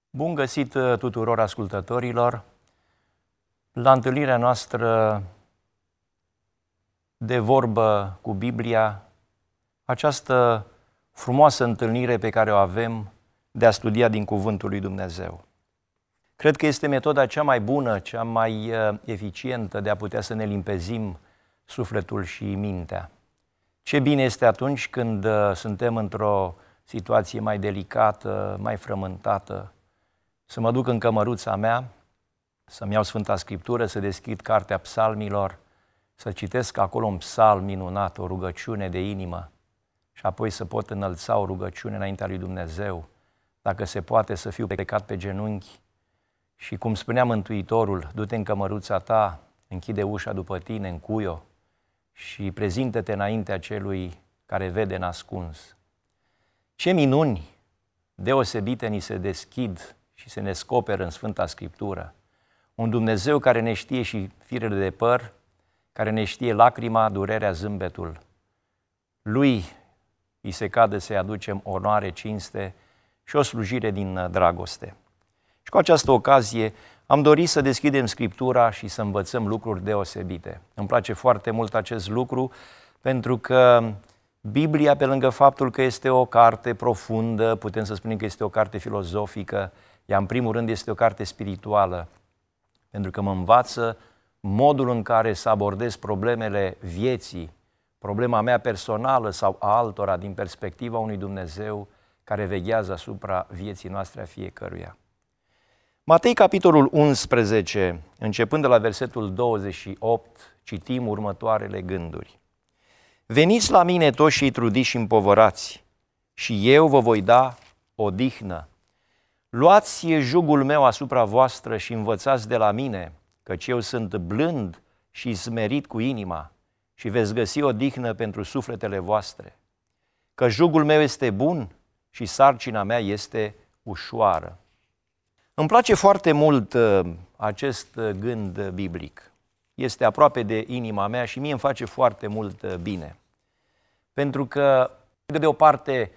Bun găsit tuturor ascultătorilor la întâlnirea noastră de vorbă cu Biblia, această frumoasă întâlnire pe care o avem de a studia din Cuvântul lui Dumnezeu. Cred că este metoda cea mai bună, cea mai eficientă de a putea să ne limpezim sufletul și mintea. Ce bine este atunci când suntem într-o situație mai delicată, mai frământată, să mă duc în cămăruța mea, să-mi iau Sfânta Scriptură, să deschid Cartea Psalmilor, să citesc acolo un psalm minunat, o rugăciune de inimă și apoi să pot înălța o rugăciune înaintea lui Dumnezeu, dacă se poate să fiu plecat pe genunchi și, cum spunea Mântuitorul, du-te în cămăruța ta, închide ușa după tine, încuie-o și prezintă-te înaintea celui care vede în ascuns. Ce minuni deosebite ni se deschid și se ne descoperă în Sfânta Scriptură. Un Dumnezeu care ne știe și firele de păr, care ne știe lacrima, durerea, zâmbetul. Lui îi se cade să-i aducem onoare, cinste și o slujire din dragoste. Și cu această ocazie am dorit să deschidem Scriptura și să învățăm lucruri deosebite. Îmi place foarte mult acest lucru pentru că Biblia, pe lângă faptul că este o carte profundă, putem să spunem că este o carte filozofică, ea în primul rând este o carte spirituală, pentru că mă învață modul în care să abordez problemele vieții, problema mea personală sau a altora din perspectiva unui Dumnezeu care veghează asupra vieții noastre a fiecăruia. Matei, capitolul 11, începând de la versetul 28, citim următoarele gânduri. Veniți la mine toți cei trudiți și împovărați, și eu vă voi da odihnă. Luați jugul meu asupra voastră și învățați de la mine, căci eu sunt blând și smerit cu inima, și veți găsi odihnă pentru sufletele voastre. Că jugul meu este bun și sarcina mea este ușoară. Îmi place foarte mult acest gând biblic. Este aproape de inima mea și mie îmi face foarte mult bine. Pentru că, de o parte,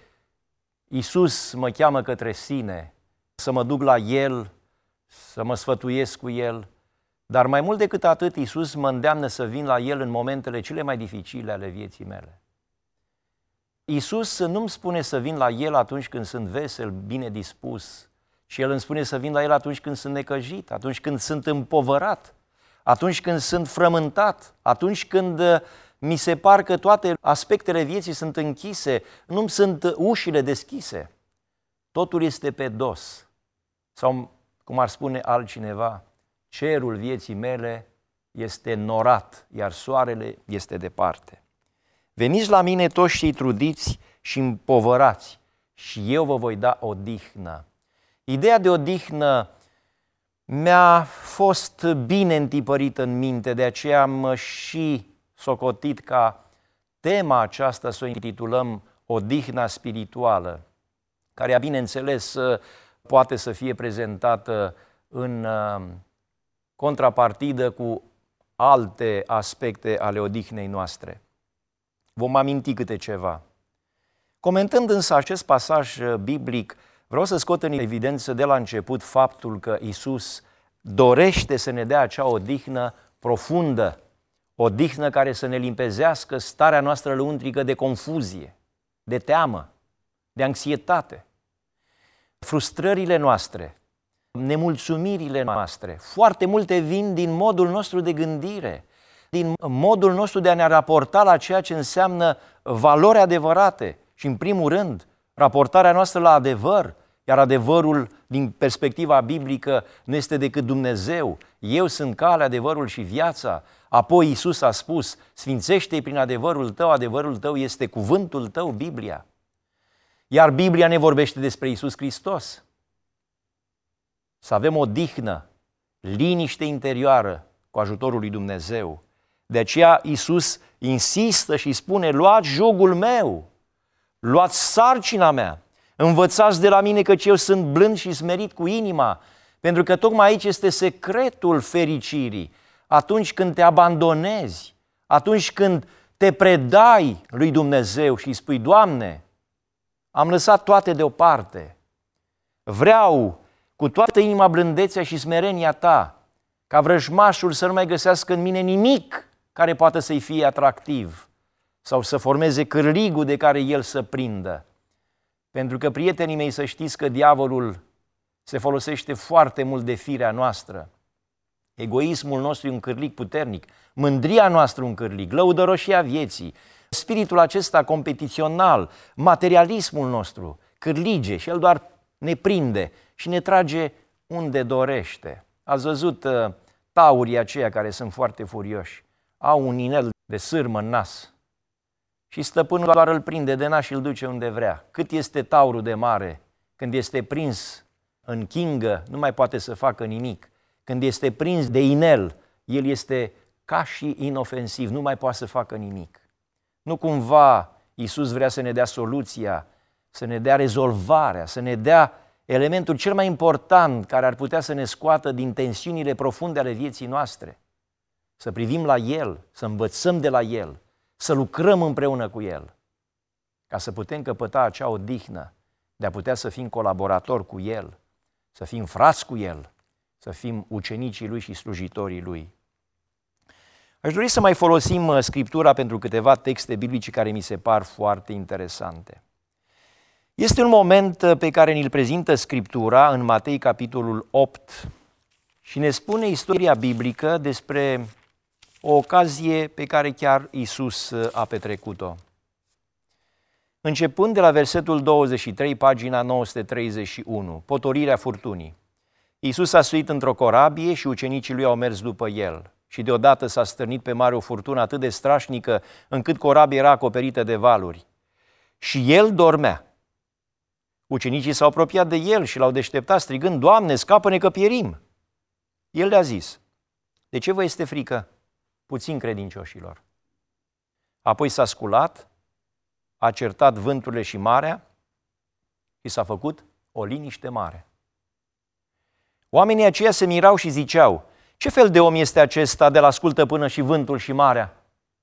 Iisus mă cheamă către sine, să mă duc la El, să mă sfătuiesc cu El, dar mai mult decât atât, Iisus mă îndeamnă să vin la El în momentele cele mai dificile ale vieții mele. Iisus nu-mi spune să vin la El atunci când sunt vesel, bine dispus, și El îmi spune să vin la El atunci când sunt necăjit, atunci când sunt împovărat, atunci când sunt frământat, atunci când mi se par că toate aspectele vieții sunt închise, nu sunt ușile deschise. Totul este pe dos. Sau, cum ar spune altcineva, cerul vieții mele este norat, iar soarele este departe. Veniți la mine toți cei trudiți și împovărați și eu vă voi da odihnă. Ideea de odihnă mi-a fost bine întipărită în minte, de aceea am și socotit ca tema aceasta să o intitulăm Odihna spirituală, care, bineînțeles, poate să fie prezentată în contrapartidă cu alte aspecte ale odihnei noastre. Vom aminti câte ceva. Comentând însă acest pasaj biblic, vreau să scot în evidență de la început faptul că Iisus dorește să ne dea acea odihnă profundă, odihnă care să ne limpezească starea noastră lăuntrică de confuzie, de teamă, de anxietate. Frustrările noastre, nemulțumirile noastre, foarte multe vin din modul nostru de gândire, din modul nostru de a ne raporta la ceea ce înseamnă valori adevărate și, în primul rând, raportarea noastră la adevăr, iar adevărul din perspectiva biblică nu este decât Dumnezeu. Eu sunt calea, adevărul și viața. Apoi Iisus a spus, sfințește-i prin adevărul tău este cuvântul tău, Biblia. Iar Biblia ne vorbește despre Iisus Hristos. Să avem odihnă, liniște interioară cu ajutorul lui Dumnezeu. De aceea Iisus insistă și spune, luați jugul meu, luați sarcina mea, învățați de la mine căci eu sunt blând și smerit cu inima, pentru că tocmai aici este secretul fericirii. Atunci când te abandonezi, atunci când te predai lui Dumnezeu și îi spui, Doamne, am lăsat toate deoparte, vreau cu toată inima blândețea și smerenia ta, ca vrăjmașul să nu mai găsească în mine nimic care poată să-i fie atractiv sau să formeze cârligul de care el să prindă. Pentru că, prietenii mei, să știți că diavolul se folosește foarte mult de firea noastră. Egoismul nostru e un cârlig puternic, mândria noastră un cârlig, lăudăroșia vieții, spiritul acesta competițional, materialismul nostru, cârlige și el doar ne prinde și ne trage unde dorește. Ați văzut taurii aceia care sunt foarte furioși, au un inel de sârmă în nas și stăpânul doar îl prinde de nas și îl duce unde vrea. Cât este taurul de mare, când este prins în chingă, nu mai poate să facă nimic. Când este prins de inel, el este ca și inofensiv, nu mai poate să facă nimic. Nu cumva Iisus vrea să ne dea soluția, să ne dea rezolvarea, să ne dea elementul cel mai important care ar putea să ne scoată din tensiunile profunde ale vieții noastre. Să privim la El, să învățăm de la El, să lucrăm împreună cu El, ca să putem căpăta acea odihnă de a putea să fim colaboratori cu El, să fim frați cu El, să fim ucenicii Lui și slujitorii Lui. Aș dori să mai folosim Scriptura pentru câteva texte biblice care mi se par foarte interesante. Este un moment pe care ni-l prezintă Scriptura în Matei, capitolul 8, și ne spune istoria biblică despre o ocazie pe care chiar Iisus a petrecut-o. Începând de la versetul 23, pagina 931, potolirea furtunii. Iisus a suit într-o corabie și ucenicii lui au mers după el. Și deodată s-a stârnit pe mare o furtună atât de strașnică încât corabia era acoperită de valuri. Și el dormea. Ucenicii s-au apropiat de el și l-au deșteptat strigând: Doamne, scapă-ne că pierim! El le-a zis: de ce vă este frică, puțin credincioșilor? Apoi s-a sculat, a certat vânturile și marea și s-a făcut o liniște mare. Oamenii aceia se mirau și ziceau: ce fel de om este acesta de-l ascultă până și vântul și marea?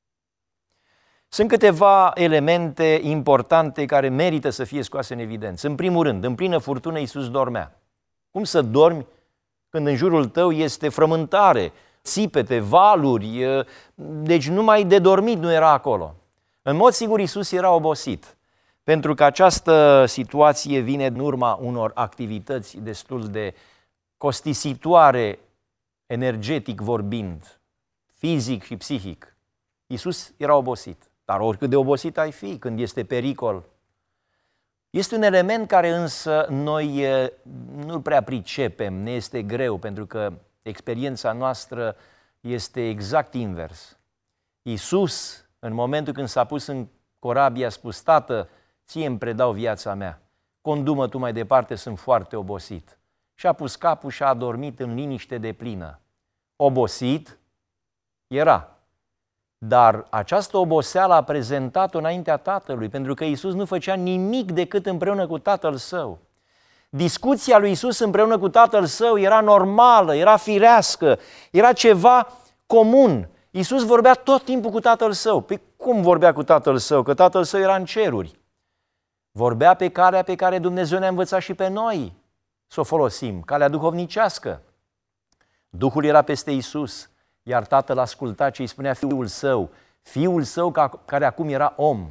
Sunt câteva elemente importante care merită să fie scoase în evidență. În primul rând, în plină furtună Iisus dormea. Cum să dormi când în jurul tău este frământare, țipete, valuri, deci numai de dormit nu era acolo. În mod sigur Iisus era obosit, pentru că această situație vine în urma unor activități destul de costisitoare, energetic vorbind, fizic și psihic. Iisus era obosit, dar oricât de obosit ai fi când este pericol. Este un element care însă noi nu prea pricepem, ne este greu, pentru că experiența noastră este exact invers. Iisus, în momentul când s-a pus în corabie, a spus: Tată, ție îmi predau viața mea, condu-mă tu mai departe, sunt foarte obosit. Și a pus capul și a adormit în liniște deplină. Obosit era, dar această oboseală a prezentat-o înaintea Tatălui, pentru că Iisus nu făcea nimic decât împreună cu Tatăl Său. Discuția lui Iisus împreună cu Tatăl Său era normală, era firească, era ceva comun. Iisus vorbea tot timpul cu Tatăl Său. Păi cum vorbea cu Tatăl Său? Că Tatăl Său era în ceruri. Vorbea pe calea pe care Dumnezeu ne-a învățat și pe noi să o folosim, calea duhovnicească. Duhul era peste Iisus, iar Tatăl asculta ce îi spunea Fiul Său care acum era om.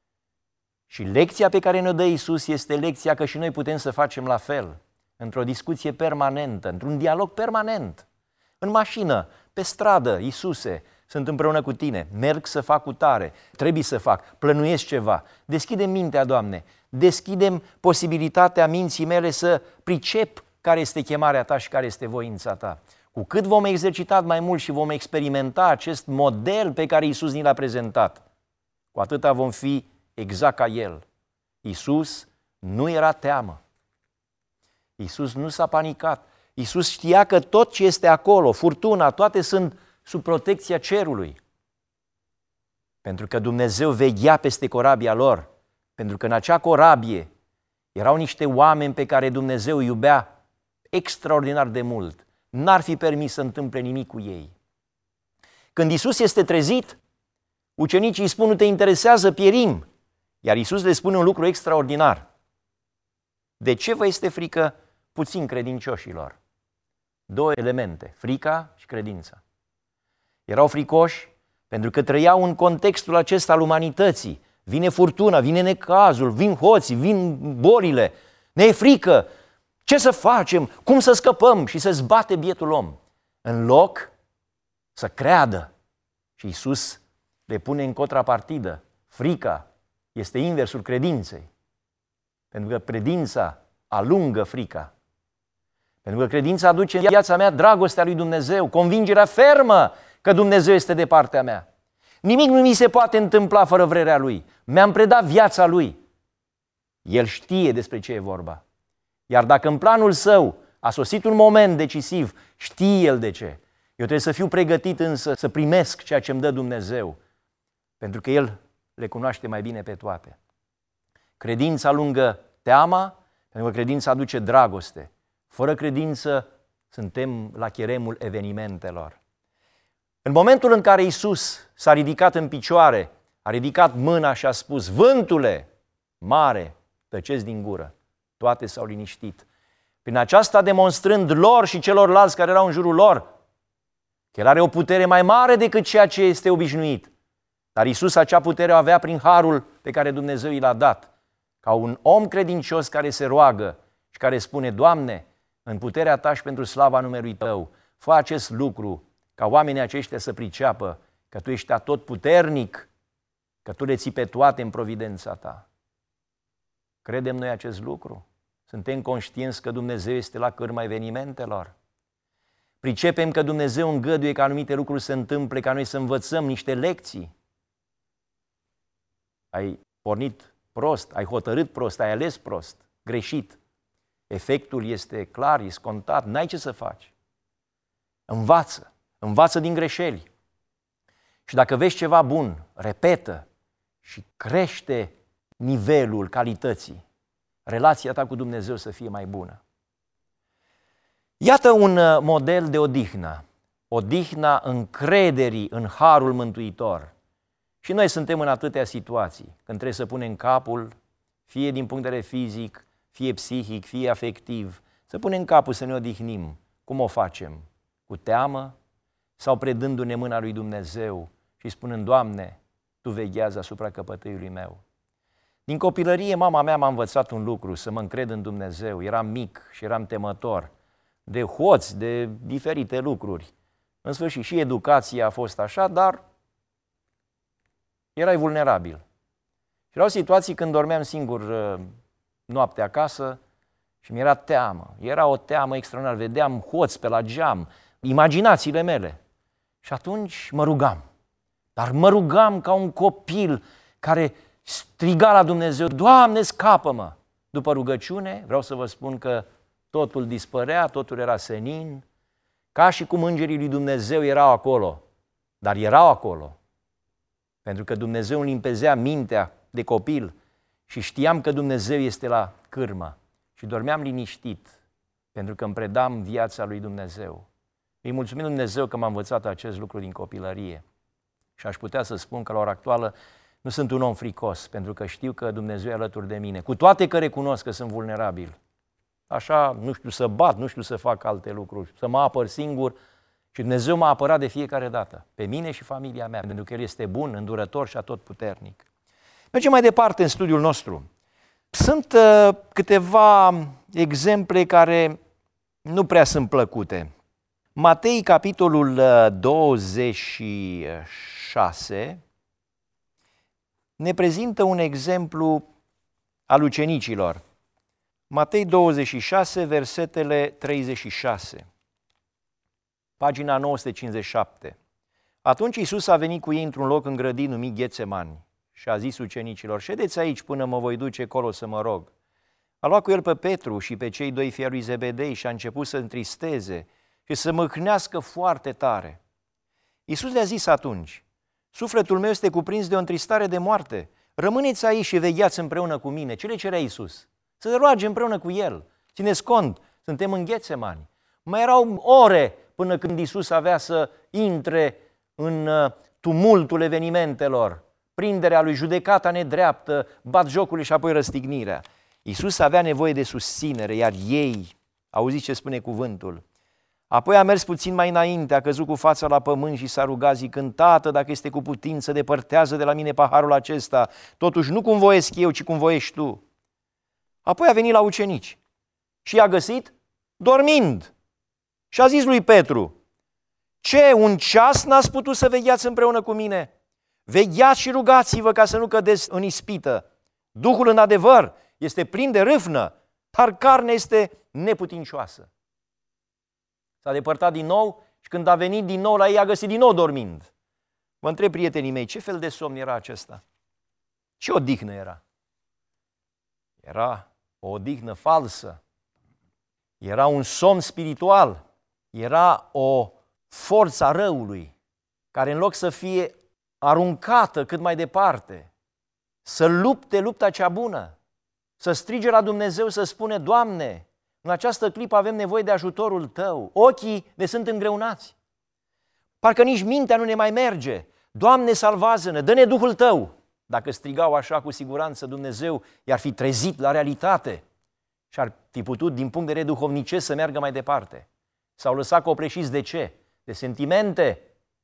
Și lecția pe care ne-o dă Iisus este lecția că și noi putem să facem la fel, într-o discuție permanentă, într-un dialog permanent. În mașină, pe stradă: Iisuse, sunt împreună cu tine, merg să fac cutare, trebuie să fac, plănuiesc ceva. Deschide mintea, Doamne, deschidem posibilitatea minții mele să pricep care este chemarea Ta și care este voința Ta. Cu cât vom exercita mai mult și vom experimenta acest model pe care Iisus ni l-a prezentat, cu atâta vom fi exact ca El. Iisus nu era teamă. Iisus nu s-a panicat. Iisus știa că tot ce este acolo, furtuna, toate sunt sub protecția cerului. Pentru că Dumnezeu veghea peste corabia lor. Pentru că în acea corabie erau niște oameni pe care Dumnezeu îi iubea extraordinar de mult. N-ar fi permis să întâmple nimic cu ei. Când Iisus este trezit, ucenicii îi spun: nu te interesează, pierim. Iar Iisus le spune un lucru extraordinar: de ce vă este frică, puțin credincioșilor. Două elemente, frica și credința. Erau fricoși pentru că trăiau în contextul acesta al umanității. Vine furtuna, vine necazul, vin hoții, vin bolile, ne e frică. Ce să facem? Cum să scăpăm? Și să-ți bate bietul om. În loc să creadă. Și Iisus le pune în contrapartidă. Frica este inversul credinței. Pentru că credința alungă frica. Pentru că credința aduce în viața mea dragostea lui Dumnezeu, convingerea fermă că Dumnezeu este de partea mea. Nimic nu mi se poate întâmpla fără vrerea Lui. Mi-am predat viața Lui. El știe despre ce e vorba. Iar dacă în planul Său a sosit un moment decisiv, știe El de ce. Eu trebuie să fiu pregătit însă să primesc ceea ce îmi dă Dumnezeu, pentru că El le cunoaște mai bine pe toate. Credința alungă teama, pentru că credința aduce dragoste. Fără credință suntem la cheremul evenimentelor. În momentul în care Iisus s-a ridicat în picioare, a ridicat mâna și a spus: vântule, mare, tăceți din gură. Toate s-au liniștit. Prin aceasta demonstrând lor și celorlalți care erau în jurul lor că El are o putere mai mare decât ceea ce este obișnuit. Dar Iisus acea putere o avea prin harul pe care Dumnezeu i l-a dat. Ca un om credincios care se roagă și care spune: Doamne, în puterea Ta și pentru slava numelui Tău, fă acest lucru ca oamenii aceștia să priceapă că Tu ești atotputernic, că Tu le ții pe toate în providența Ta. Credem noi acest lucru? Suntem conștienți că Dumnezeu este la cârma evenimentelor? Pricepem că Dumnezeu îngăduie ca anumite lucruri să întâmple, ca noi să învățăm niște lecții? Ai pornit prost, ai hotărât prost, ai ales prost, greșit. Efectul este clar, e scontat, n-ai ce să faci. Învață din greșeli. Și dacă vezi ceva bun, repetă și crește nivelul calității. Relația ta cu Dumnezeu să fie mai bună. Iată un model de odihnă. Odihna încrederii în harul mântuitor. Și noi suntem în atâtea situații, când trebuie să punem capul, fie din punct de vedere fizic, fie psihic, fie afectiv, să punem capul să ne odihnim. Cum o facem? Cu teamă sau predându-ne mâna lui Dumnezeu și spunând: Doamne, Tu veghează asupra căpătâiului meu. Din copilărie, mama mea m-a învățat un lucru, să mă încred în Dumnezeu. Eram mic și eram temător de hoți, de diferite lucruri. În sfârșit, și educația a fost așa, dar erai vulnerabil. Și erau situații când dormeam singur noaptea acasă și mi-era teamă. Era o teamă extraordinară. Vedeam hoți pe la geam, imaginațiile mele. Și atunci mă rugam. Dar mă rugam ca un copil care striga la Dumnezeu: Doamne, scapă-mă! După rugăciune, vreau să vă spun că totul dispărea, totul era senin, ca și cum îngerii lui Dumnezeu erau acolo. Dar erau acolo. Pentru că Dumnezeu îmi limpezea mintea de copil și știam că Dumnezeu este la cârmă. Și dormeam liniștit, pentru că îmi predam viața lui Dumnezeu. Îi mulțumim Dumnezeu că m-a învățat acest lucru din copilărie. Și aș putea să spun că la ora actuală nu sunt un om fricos, pentru că știu că Dumnezeu e alături de mine. Cu toate că recunosc că sunt vulnerabil. Așa, nu știu să bat, nu știu să fac alte lucruri, să mă apăr singur. Și Dumnezeu m-a apărat de fiecare dată, pe mine și familia mea, pentru că El este bun, îndurător și atotputernic. Mergem mai departe în studiul nostru. Sunt câteva exemple care nu prea sunt plăcute. Matei, capitolul 26, ne prezintă un exemplu al ucenicilor. Matei 26, versetele 36. Pagina 957. Atunci Iisus a venit cu ei într-un loc îngrădit numit Ghețemani și a zis ucenicilor: ședeți aici până mă voi duce acolo să mă rog. A luat cu el pe Petru și pe cei doi fii ai lui Zebedei și a început să întristeze și să mâhnească foarte tare. Iisus le-a zis atunci: sufletul meu este cuprins de o întristare de moarte. Rămâneți aici și vegheați împreună cu mine. Ce le cerea Iisus? Să se roage împreună cu el. Țineți cont, suntem în Ghețemani. Mai erau ore până când Iisus avea să intre în tumultul evenimentelor, prinderea lui, judecata nedreaptă, batjocului și apoi răstignirea. Iisus avea nevoie de susținere, iar ei Auziți ce spune cuvântul. Apoi a mers puțin mai înainte, a căzut cu fața la pământ și s-a rugat zicând, Tată, dacă este cu putință, depărtează de la mine paharul acesta, totuși nu cum voiesc eu, ci cum voiești tu. Apoi a venit la ucenici și i-a găsit dormind. Și a zis lui Petru, ce, un ceas n-ați putut să vegheați împreună cu mine? Vegheați și rugați-vă ca să nu cădeți în ispită. Duhul în adevăr este plin de râvnă, dar carnea este neputincioasă. S-a depărtat din nou și când a venit din nou la ei, a găsit din nou dormind. Vă întreb, prietenii mei, ce fel de somn era acesta? Ce odihnă era? Era o odihnă falsă. Era un somn spiritual. Era o forță a răului care în loc să fie aruncată cât mai departe, să lupte lupta cea bună, să strige la Dumnezeu, să spune, Doamne, în această clipă avem nevoie de ajutorul Tău. Ochii ne sunt îngreunați. Parcă nici mintea nu ne mai merge. Doamne, salvează-ne, dă-ne Duhul Tău. Dacă strigau așa, cu siguranță Dumnezeu i-ar fi trezit la realitate și ar fi putut, din punct de vedere duhovnicesc, să meargă mai departe. S-au lăsat copleșiți de ce? De sentimente,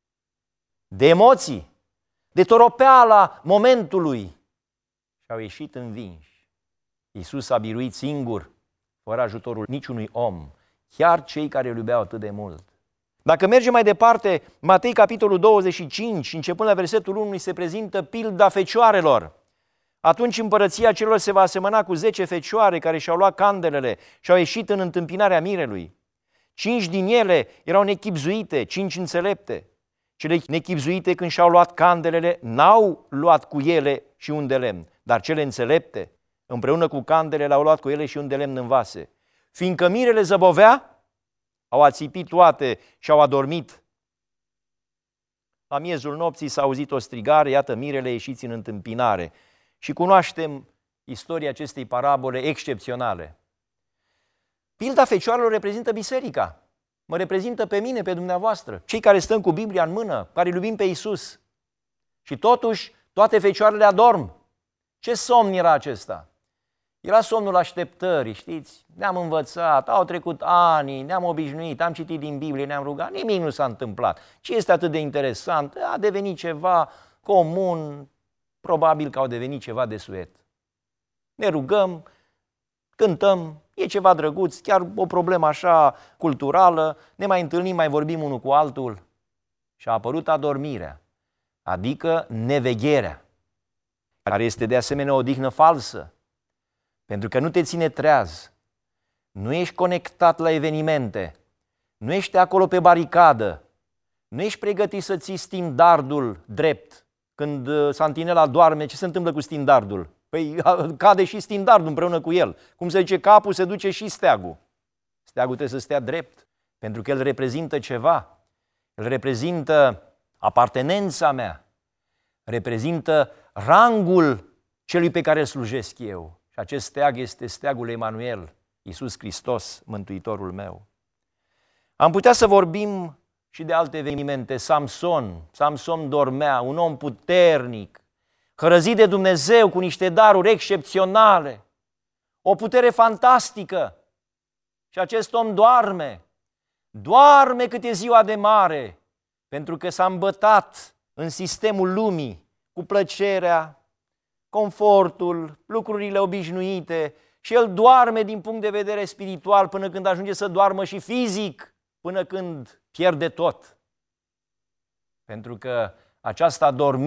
de emoții, de toropeala momentului și au ieșit învinși. Iisus a biruit singur, fără ajutorul niciunui om, chiar cei care îl iubeau atât de mult. Dacă mergem mai departe, Matei capitolul 25, începând la versetul 1, se prezintă pilda fecioarelor. Atunci împărăția celor se va asemăna cu 10 fecioare care și-au luat candelele și au ieșit în întâmpinarea mirelui. 5 din ele erau nechibzuite, 5 înțelepte. Cele nechibzuite, când și-au luat candelele, n-au luat cu ele și un de lemn, dar cele înțelepte, împreună cu candelele, au luat cu ele și un de lemn în vase. Fiindcă mirele zăbovea, au ațipit toate și au adormit. La miezul nopții s-a auzit o strigare, iată mirele ieșiți în întâmpinare. Și cunoaștem istoria acestei parabole excepționale. Pilda fecioarelor reprezintă biserica. Mă reprezintă pe mine, pe dumneavoastră, cei care stăm cu Biblia în mână, care iubim pe Iisus. Și totuși, toate fecioarele adorm. Ce somn era acesta? Era somnul așteptării, știți? Ne-am învățat, au trecut ani, ne-am obișnuit, am citit din Biblie, ne-am rugat, nimic nu s-a întâmplat. Ce este atât de interesant? A devenit ceva comun, probabil că au devenit ceva desuet. Ne rugăm, cântăm, e ceva drăguț, chiar o problemă așa culturală, ne mai întâlnim, mai vorbim unul cu altul. Și a apărut adormirea, adică nevegherea, care este de asemenea o odihnă falsă, pentru că nu te ține treaz, nu ești conectat la evenimente, nu ești acolo pe baricadă, nu ești pregătit să ții standardul drept. Când santinela doarme, ce se întâmplă cu standardul? Păi cade și standardul împreună cu el. Cum se zice capul, se duce și steagul. Steagul trebuie să stea drept, pentru că el reprezintă ceva. El reprezintă apartenența mea, reprezintă rangul celui pe care îl slujesc eu. Și acest steag este steagul Emanuel, Iisus Hristos, Mântuitorul meu. Am putea să vorbim și de alte evenimente. Samson dormea, un om puternic, hărăzit de Dumnezeu cu niște daruri excepționale, o putere fantastică. Și acest om doarme cât e ziua de mare, pentru că s-a îmbătat în sistemul lumii cu plăcerea, confortul, lucrurile obișnuite și el doarme din punct de vedere spiritual până când ajunge să doarmă și fizic, până când pierde tot. Pentru că această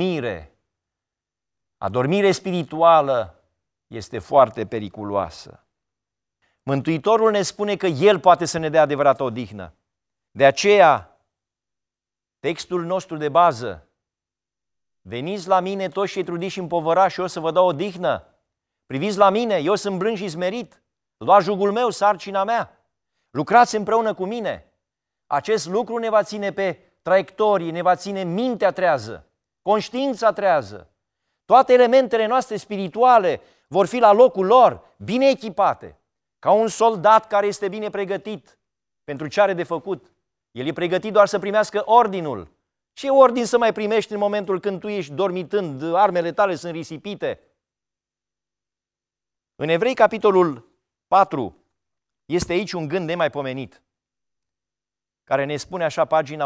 adormire spirituală este foarte periculoasă. Mântuitorul ne spune că El poate să ne dea adevărată odihnă. De aceea, textul nostru de bază, veniți la mine toți cei trudiți și împovărați și eu o să vă dau odihnă. Priviți la mine, eu sunt blând și smerit. Luați jugul meu, sarcina mea. Lucrați împreună cu mine. Acest lucru ne va ține pe traiectorie, ne va ține mintea trează, conștiința trează. Toate elementele noastre spirituale vor fi la locul lor, bine echipate, ca un soldat care este bine pregătit pentru ce are de făcut. El e pregătit doar să primească ordinul. Ce ordin să mai primești în momentul când tu ești dormitând, armele tale sunt risipite? În Evrei, capitolul 4, Este aici un gând nemaipomenit, care ne spune așa pagina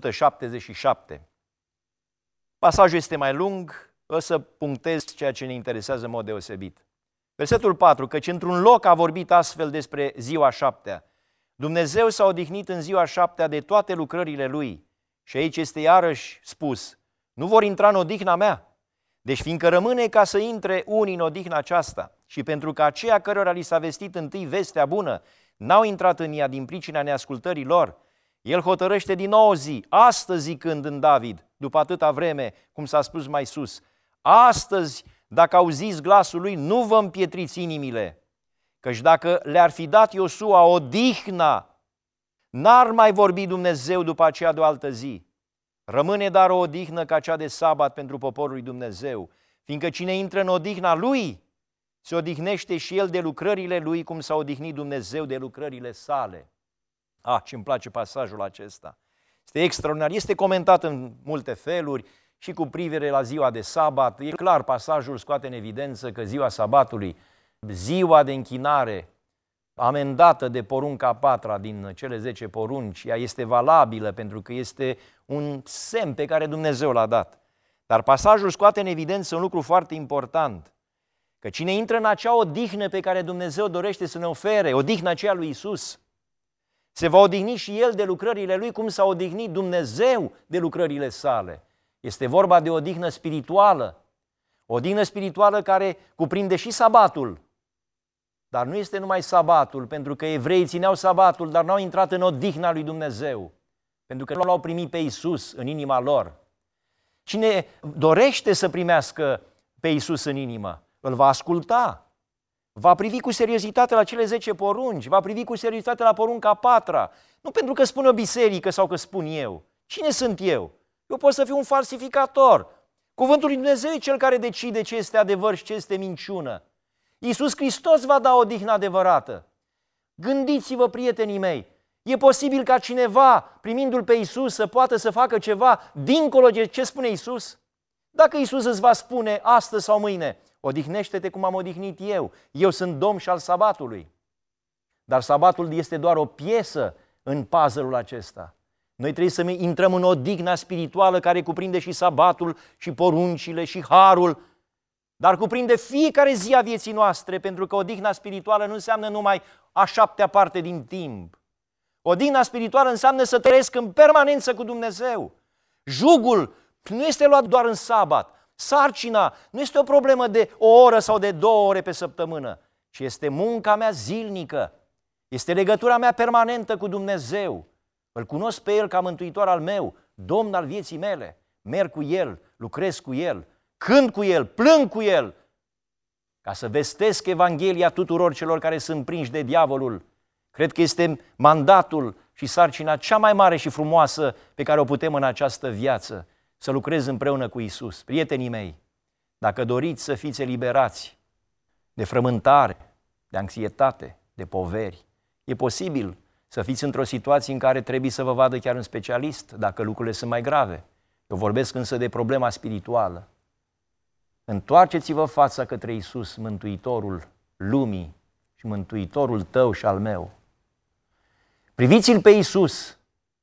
1177. Pasajul este mai lung, o să punctez ceea ce ne interesează în mod deosebit. Versetul 4, căci într-un loc a vorbit astfel despre ziua șaptea. Dumnezeu s-a odihnit în ziua șaptea de toate lucrările Lui. Și aici este iarăși spus, nu vor intra în odihna mea. Deci fiindcă rămâne ca să intre unii în odihna aceasta și pentru că aceia cărora li s-a vestit întâi vestea bună n-au intrat în ea din pricina neascultării lor, El hotărăște din nou o zi, astăzi zicând în David, după atâta vreme, cum s-a spus mai sus, astăzi, dacă auziți glasul Lui, nu vă împietriți inimile, căci dacă le-ar fi dat Iosua odihna, n-ar mai vorbi Dumnezeu după aceea de o altă zi. Rămâne dar o odihnă ca cea de sabat pentru poporul lui Dumnezeu, fiindcă cine intră în odihna Lui, se odihnește și el de lucrările Lui, cum s-a odihnit Dumnezeu de lucrările sale. Ce-mi place pasajul acesta. Este extraordinar, este comentat în multe feluri și cu privire la ziua de sabat. E clar, pasajul scoate în evidență că ziua sabatului, ziua de închinare, amendată de porunca a patra din cele 10 porunci, ea este valabilă pentru că este un semn pe care Dumnezeu l-a dat. Dar pasajul scoate în evidență un lucru foarte important, că cine intră în acea odihnă pe care Dumnezeu dorește să ne ofere, odihna aceea lui Iisus, se va odihni și el de lucrările Lui, cum s-a odihnit Dumnezeu de lucrările sale. Este vorba de o odihnă spirituală, o odihnă spirituală care cuprinde și sabatul. Dar nu este numai sabatul, pentru că evreii țineau sabatul, dar n-au intrat în odihna lui Dumnezeu, pentru că nu l-au primit pe Iisus în inima lor. Cine dorește să primească pe Iisus în inimă, îl va asculta, va privi cu seriozitate la cele 10 porunci, va privi cu seriozitate la porunca a patra, nu pentru că spune o biserică sau că spun eu. Cine sunt eu? Eu pot să fiu un falsificator. Cuvântul lui Dumnezeu e cel care decide ce este adevăr și ce este minciună. Iisus Hristos va da o odihnă adevărată. Gândiți-vă, prietenii mei, e posibil ca cineva, primindu-L pe Iisus, să poată să facă ceva dincolo de ce spune Iisus? Dacă Iisus îți va spune astăzi sau mâine, odihnește-te cum am odihnit eu sunt Domn și al sabatului. Dar sabatul este doar o piesă în puzzle-ul acesta. Noi trebuie să intrăm în odihna spirituală care cuprinde și sabatul, și poruncile, și harul, dar cuprinde fiecare zi a vieții noastre, pentru că odihna spirituală nu înseamnă numai a 7-a parte din timp. Odihna spirituală înseamnă să trăiesc în permanență cu Dumnezeu. Jugul nu este luat doar în sabat. Sarcina nu este o problemă de o oră sau de 2 ore pe săptămână, ci este munca mea zilnică, este legătura mea permanentă cu Dumnezeu. Îl cunosc pe El ca mântuitor al meu, Domn al vieții mele, merg cu El, lucrez cu El, cânt cu El, plâng cu El, ca să vestesc Evanghelia tuturor celor care sunt prinși de diavolul. Cred că este mandatul și sarcina cea mai mare și frumoasă pe care o putem în această viață, să lucrez împreună cu Iisus. Prietenii mei, dacă doriți să fiți eliberați de frământare, de anxietate, de poveri, e posibil să fiți într-o situație în care trebuie să vă vadă chiar un specialist, dacă lucrurile sunt mai grave. Eu vorbesc însă de problema spirituală. Întoarceți-vă fața către Iisus, Mântuitorul lumii și Mântuitorul tău și al meu. Priviți-L pe Iisus,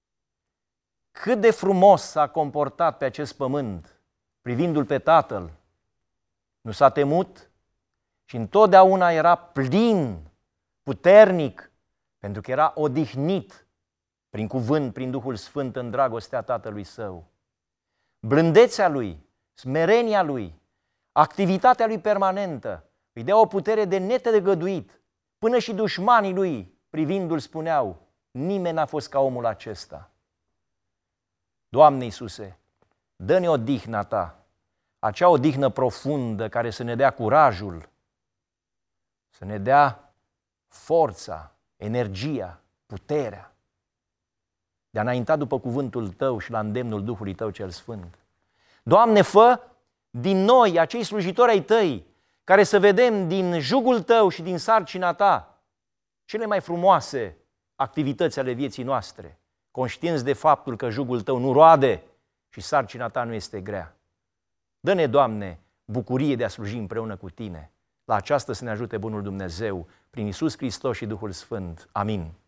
cât de frumos s-a comportat pe acest pământ, privindu-L pe Tatăl. Nu s-a temut și întotdeauna era plin, puternic, pentru că era odihnit prin cuvânt, prin Duhul Sfânt în dragostea Tatălui Său. Blândețea Lui, smerenia Lui, activitatea Lui permanentă îi dea o putere de netăgăduit. Până și dușmanii Lui, privindu-L, spuneau, nimeni n-a fost ca omul acesta. Doamne Iisuse, dă-ne odihna Ta, acea odihnă profundă care să ne dea curajul, să ne dea forța, energia, puterea de a înainta după cuvântul Tău și la îndemnul Duhului Tău cel Sfânt. Doamne, fă din noi, acei slujitori ai Tăi, care să vedem din jugul Tău și din sarcina Ta cele mai frumoase activități ale vieții noastre, conștienți de faptul că jugul Tău nu roade și sarcina Ta nu este grea. Dă-ne, Doamne, bucurie de a sluji împreună cu Tine. La aceasta să ne ajute bunul Dumnezeu, prin Iisus Hristos și Duhul Sfânt. Amin.